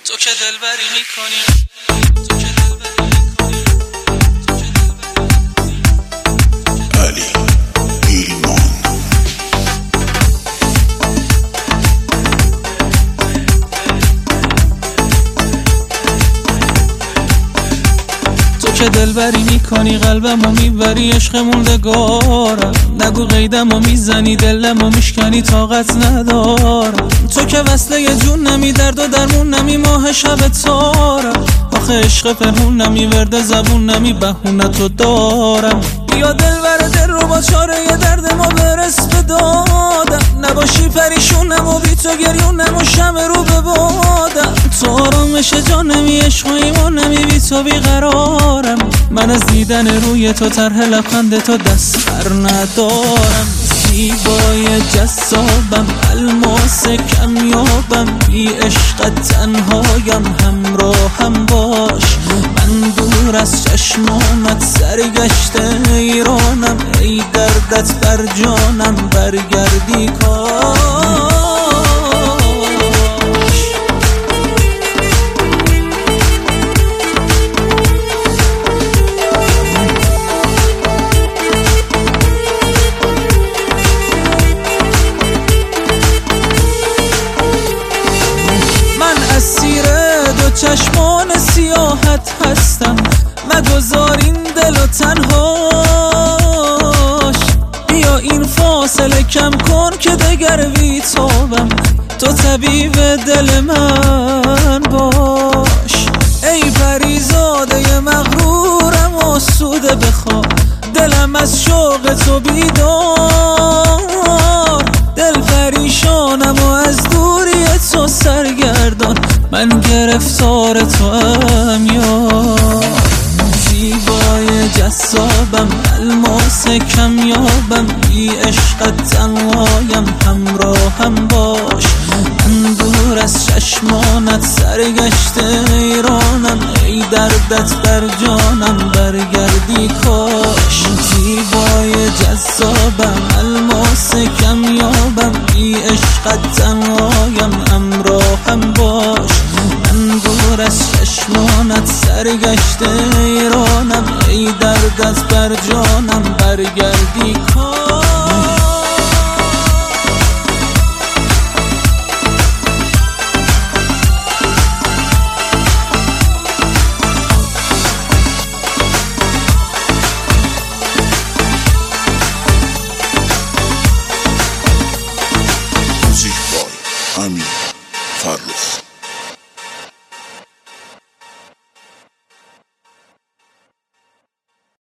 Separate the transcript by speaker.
Speaker 1: تو که دلبری میکنی.
Speaker 2: علی ایمان
Speaker 1: تو که دلبری میکنی، قلبمو میبری، عشق موندگارم. نگو قیدمو میزنی، دلمو میشکنی، طاقت ندارم. تو که وصله جون نمی، درد و درمون نمی، ماه شب تارم. آخه عشق پنهون نمی، ورد زبون نمی، بهونه تو دارم. بیا دلبر دل رو با چاره درد ما برس به دادم. نباشی پریشونم و بی تو گریونم و شمع رو به بادم. تو آرامش جانمی، عشق و ایمان نمی، بی تو بیقرارم. من از دیدن روی تو طرح لبخند تو دست بر ندارم. زیبای جذابم، الماس کمیابم، بی عشقت تنهایم، همراهم باش. من دور از چشمانت سرگشته ایرانم، ای دردت بر جانم برگردی کاش. اسیر دو چشمان سیاحت هستم، مگذار این دل و تنهاش. بیا این فاصله کم کن که دگر بیتابم، تو طبیب دل من باش. ای پریزاده مغرورم آسوده بخواب، دلم از شوق تو بیدار. دل پریشانم و از دوری تو سرگردان، من گرفتار تو هم یار. زیبای جذابم، الماس کمیابم، بی عشقت تنهایم، همراهم باش. من دور از چشمانت سرگشته ایرانم، ای دردت بر جانم برگردی کاش. زیبای جذابم، الماس کمیابم، بی عشقت تنهایم، همراهم باش. من دور از چشمانت سرگشته ایرانم، ای دردت بر جانم برگردی کاش.
Speaker 2: موزیک بای امیر فرخ.